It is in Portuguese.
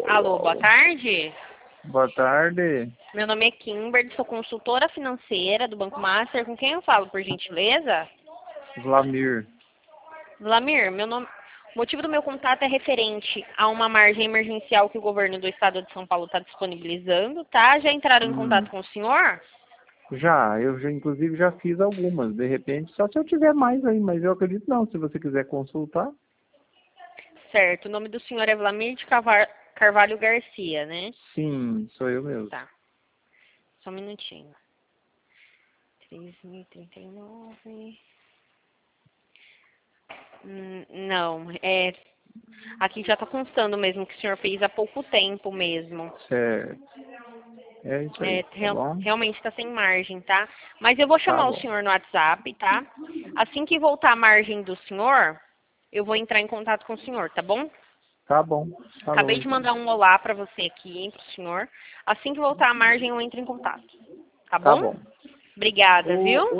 Alô, boa tarde. Boa tarde, Meu nome é Kimberly, sou consultora financeira do Banco Master. Com quem eu falo, por gentileza? Vlamir. Vlamir, o motivo do meu contato é referente a uma margem emergencial que o governo do estado de São Paulo está disponibilizando, tá? Já entraram em contato com o senhor? Eu inclusive já fiz algumas, de repente, só se eu tiver mais aí, mas eu acredito não, se você quiser consultar. Certo, o nome do senhor é Vlamir de Carvalho Garcia, né? Sim, sou eu mesmo. Tá, só um minutinho. 3.039. Não, aqui já está constando mesmo que o senhor fez há pouco tempo mesmo. Certo. É isso aí, tá bom? Realmente está sem margem, tá? Mas eu vou Tá chamar o bom. senhor no WhatsApp, tá? Assim que voltar a margem do senhor, eu vou entrar em contato com o senhor, tá bom? Tá bom. Falou Acabei de então. mandar um olá para você aqui, hein, pro senhor. Assim que voltar a margem, eu entro em contato. Tá Tá bom? bom. Obrigada, O, viu?